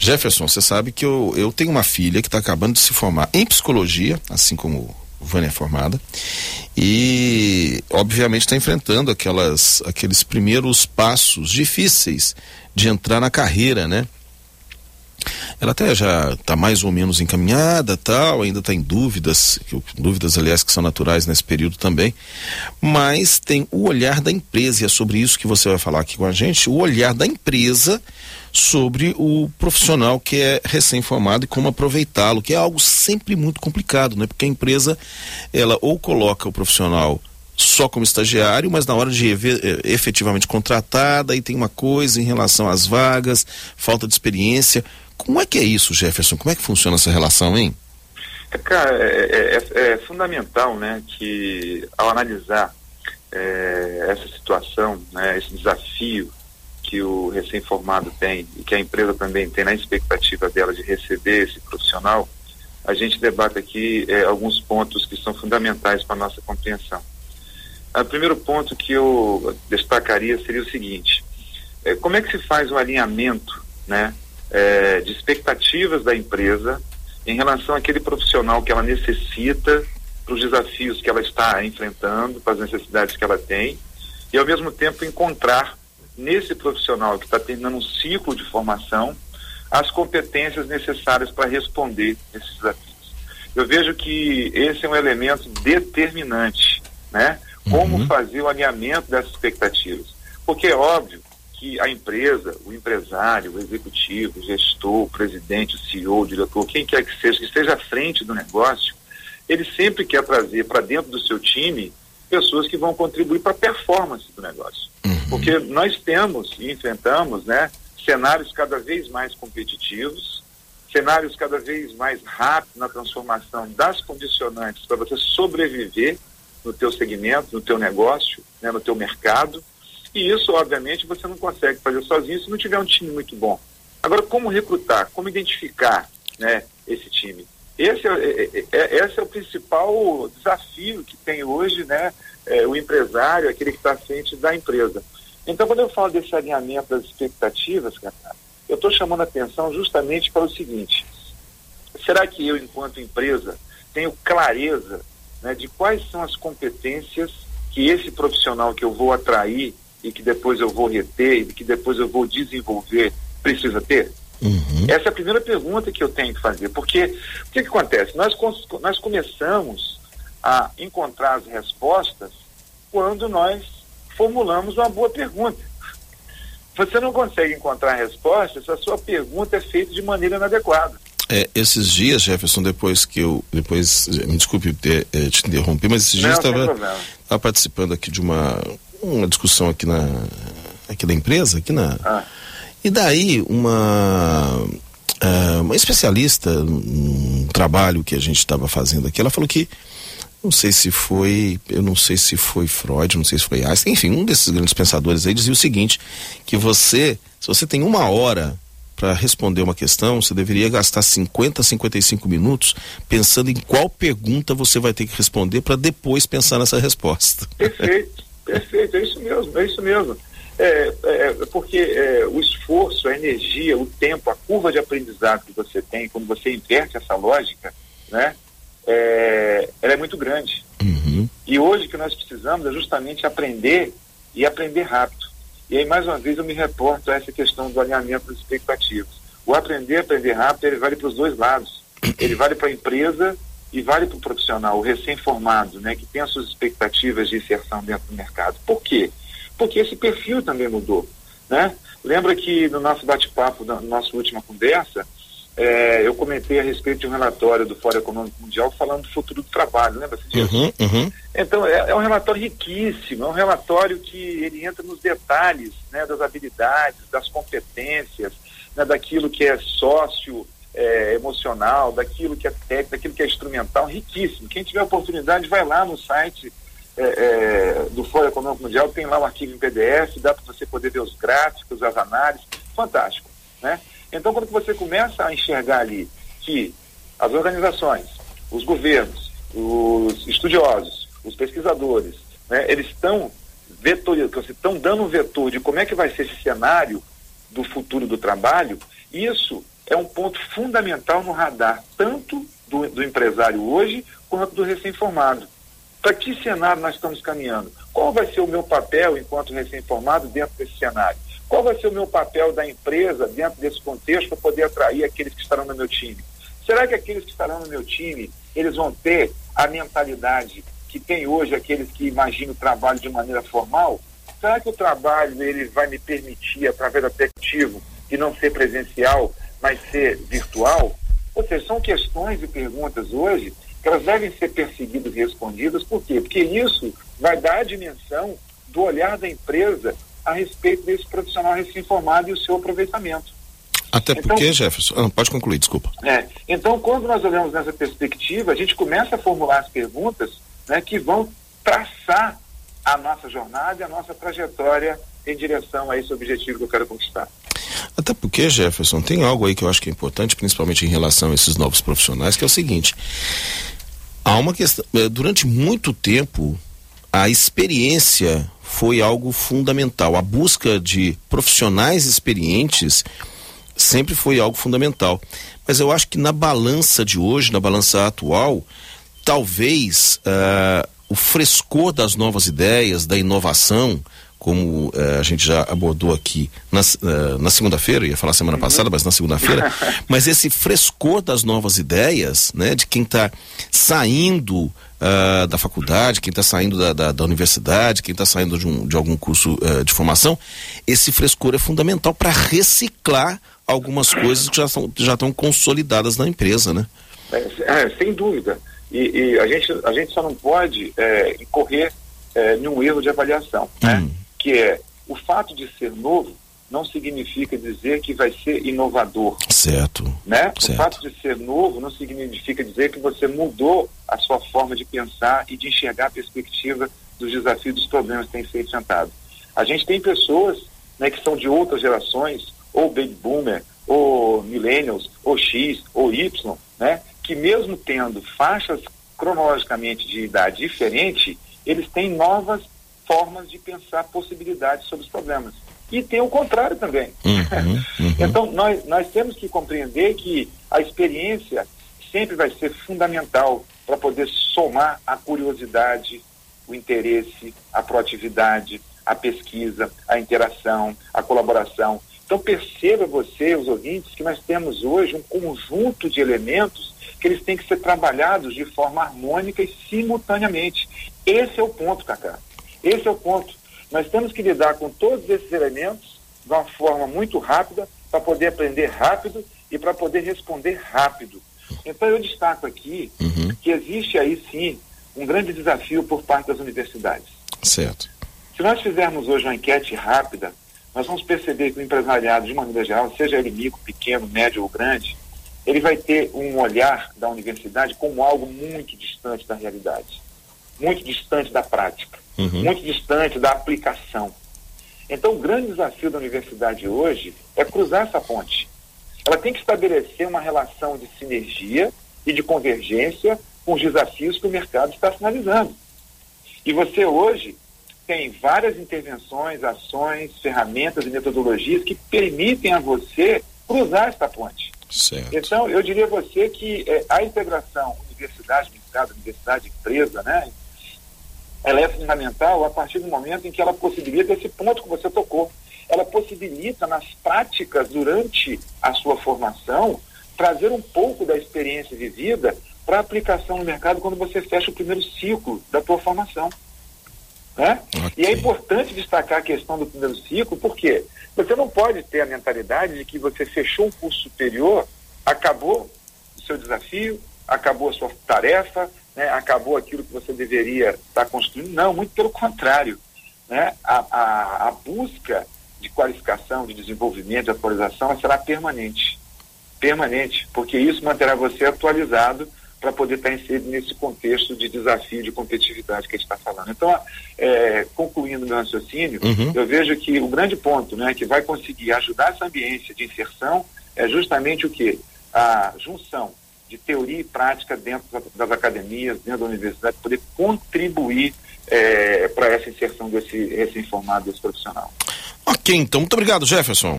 Jefferson, você sabe que eu tenho uma filha que está acabando de se formar em psicologia, assim como Vânia é formada, e obviamente está enfrentando aqueles primeiros passos difíceis de entrar na carreira, né? Ela até já está mais ou menos encaminhada, tal, ainda está em dúvidas, aliás, que são naturais nesse período também, mas tem o olhar da empresa, e é sobre isso que você vai falar aqui com a gente, o olhar da empresa sobre o profissional que é recém-formado e como aproveitá-lo, que é algo sempre muito complicado, né? Porque a empresa, ela ou coloca o profissional só como estagiário, mas na hora de efetivamente contratar, daí tem uma coisa em relação às vagas, falta de experiência. Como é que é isso, Jefferson? Como é que funciona essa relação, hein? Cara, é fundamental, né, que ao analisar essa situação, né, esse desafio que o recém-formado tem e que a empresa também tem na expectativa dela de receber esse profissional, a gente debate aqui alguns pontos que são fundamentais para a nossa compreensão. O primeiro ponto que eu destacaria seria o seguinte: como é que se faz o alinhamento, né, de expectativas da empresa em relação àquele profissional que ela necessita, para os desafios que ela está enfrentando, para as necessidades que ela tem, e ao mesmo tempo encontrar nesse profissional que está terminando um ciclo de formação as competências necessárias para responder esses desafios. Eu vejo que esse é um elemento determinante, né? Como fazer o alinhamento dessas expectativas, porque é óbvio que a empresa, o empresário, o executivo, o gestor, o presidente, o CEO, o diretor, quem quer que esteja à frente do negócio, ele sempre quer trazer para dentro do seu time pessoas que vão contribuir para a performance do negócio. Porque nós temos e enfrentamos, né, cenários cada vez mais competitivos, cenários cada vez mais rápidos na transformação das condicionantes para você sobreviver no teu segmento, no teu negócio, né, no teu mercado. E isso, obviamente, você não consegue fazer sozinho se não tiver um time muito bom. Agora, como recrutar, como identificar, né, esse time? Esse é o principal desafio que tem hoje, né, o empresário, aquele que está à frente da empresa. Então, quando eu falo desse alinhamento das expectativas, cara, eu estou chamando a atenção justamente para o seguinte: será que eu, enquanto empresa, tenho clareza, né, de quais são as competências que esse profissional que eu vou atrair e que depois eu vou reter e que depois eu vou desenvolver precisa ter? Essa é a primeira pergunta que eu tenho que fazer, porque o que acontece? Nós começamos a encontrar as respostas quando nós formulamos uma boa pergunta. Você não consegue encontrar a resposta se a sua pergunta é feita de maneira inadequada. Esses dias, Jefferson, depois me desculpe te interromper, mas esses dias eu estava participando aqui de uma discussão aqui da empresa, e daí uma especialista num trabalho que a gente estava fazendo aqui, ela falou que, eu não sei se foi Freud, não sei se foi Einstein, enfim, um desses grandes pensadores aí dizia o seguinte, que se você tem 1 hora para responder uma questão, você deveria gastar 55 minutos pensando em qual pergunta você vai ter que responder para depois pensar nessa resposta. Perfeito, é isso mesmo. Porque o esforço, a energia, o tempo, a curva de aprendizado que você tem, quando você inverte essa lógica, né, ela é muito grande. E hoje o que nós precisamos é justamente aprender e aprender rápido. E aí, mais uma vez, eu me reporto a essa questão do alinhamento das expectativas. O aprender rápido, ele vale para os dois lados. Ele vale para a empresa e vale para o profissional, o recém-formado, né, que tem as suas expectativas de inserção dentro do mercado. Por quê? Porque esse perfil também mudou, né? Lembra que no nosso bate-papo, na nossa última conversa, eu comentei a respeito de um relatório do Fórum Econômico Mundial falando do futuro do trabalho, lembra disso? Então, é um relatório riquíssimo, é um relatório que ele entra nos detalhes, né, das habilidades, das competências, né, daquilo que é emocional, daquilo que é técnico, daquilo que é instrumental, riquíssimo. Quem tiver oportunidade, vai lá no site do Fórum Econômico Mundial, tem lá o arquivo em PDF, dá para você poder ver os gráficos, as análises, fantástico, né? Então, quando você começa a enxergar ali que as organizações, os governos, os estudiosos, os pesquisadores, né, eles estão dando um vetor de como é que vai ser esse cenário do futuro do trabalho, isso é um ponto fundamental no radar, tanto do empresário hoje, quanto do recém-formado. Para que cenário nós estamos caminhando? Qual vai ser o meu papel enquanto recém-formado dentro desse cenário? Qual vai ser o meu papel da empresa dentro desse contexto para poder atrair aqueles que estarão no meu time? Será que aqueles que estarão no meu time, eles vão ter a mentalidade que tem hoje aqueles que imaginam o trabalho de maneira formal? Será que o trabalho ele vai me permitir, através do aplicativo, de não ser presencial, mas ser virtual? Ou seja, são questões e perguntas hoje que elas devem ser perseguidas e respondidas. Por quê? Porque isso vai dar a dimensão do olhar da empresa a respeito desse profissional recém-formado e o seu aproveitamento. Até porque, então, Jefferson, pode concluir, desculpa. Então, quando nós olhamos nessa perspectiva, a gente começa a formular as perguntas, né, que vão traçar a nossa jornada e a nossa trajetória em direção a esse objetivo que eu quero conquistar. Até porque, Jefferson, tem algo aí que eu acho que é importante, principalmente em relação a esses novos profissionais, que é o seguinte: há uma questão, durante muito tempo, a experiência foi algo fundamental. A busca de profissionais experientes sempre foi algo fundamental. Mas eu acho que na balança de hoje, na balança atual, talvez o frescor das novas ideias, da inovação, como a gente já abordou aqui na segunda-feira, ia falar semana passada, mas na segunda-feira, mas esse frescor das novas ideias, né, de quem está saindo da faculdade, quem está saindo da universidade, quem está saindo de algum curso de formação, esse frescor é fundamental para reciclar algumas coisas que já estão consolidadas na empresa, né? Sem dúvida. E a gente só não pode incorrer em um erro de avaliação, né? Que é, o fato de ser novo não significa dizer que vai ser inovador. Certo. Né? Certo. O fato de ser novo não significa dizer que você mudou a sua forma de pensar e de enxergar a perspectiva dos desafios, dos problemas que têm que ser enfrentados. A gente tem pessoas, né, que são de outras gerações, ou baby boomer, ou millennials, ou X, ou Y, né, que mesmo tendo faixas cronologicamente de idade diferente, eles têm novas formas de pensar possibilidades sobre os problemas. E tem o contrário também. Então, nós temos que compreender que a experiência sempre vai ser fundamental para poder somar a curiosidade, o interesse, a proatividade, a pesquisa, a interação, a colaboração. Então, perceba você, os ouvintes, que nós temos hoje um conjunto de elementos que eles têm que ser trabalhados de forma harmônica e simultaneamente. Esse é o ponto, Cacá. Esse é o ponto. Nós temos que lidar com todos esses elementos de uma forma muito rápida, para poder aprender rápido e para poder responder rápido. Então eu destaco aqui que existe aí sim um grande desafio por parte das universidades. Certo. Se nós fizermos hoje uma enquete rápida, nós vamos perceber que o empresariado, de maneira geral, seja ele micro, pequeno, médio ou grande, ele vai ter um olhar da universidade como algo muito distante da realidade, muito distante da prática, muito distante da aplicação. Então, o grande desafio da universidade hoje é cruzar essa ponte. Ela tem que estabelecer uma relação de sinergia e de convergência com os desafios que o mercado está sinalizando. E você hoje tem várias intervenções, ações, ferramentas e metodologias que permitem a você cruzar essa ponte. Certo. Então, eu diria a você que a integração universidade-mercado, universidade-empresa, né, ela é fundamental a partir do momento em que ela possibilita esse ponto que você tocou. Ela possibilita, nas práticas, durante a sua formação, trazer um pouco da experiência vivida para aplicação no mercado quando você fecha o primeiro ciclo da tua formação. Né? Okay. E é importante destacar a questão do primeiro ciclo, porque você não pode ter a mentalidade de que você fechou um curso superior, acabou o seu desafio, acabou a sua tarefa, né? Acabou aquilo que você deveria estar construindo. Não, muito pelo contrário. Né? A busca de qualificação, de desenvolvimento, de atualização, ela será permanente. Permanente, porque isso manterá você atualizado para poder estar inserido nesse contexto de desafio, de competitividade que a gente está falando. Então, concluindo meu raciocínio, eu vejo que o grande ponto, né, que vai conseguir ajudar essa ambiência de inserção é justamente o quê? A junção de teoria e prática dentro das academias, dentro da universidade, poder contribuir para essa inserção desse recém-formado, desse profissional. Ok, então, muito obrigado, Jefferson.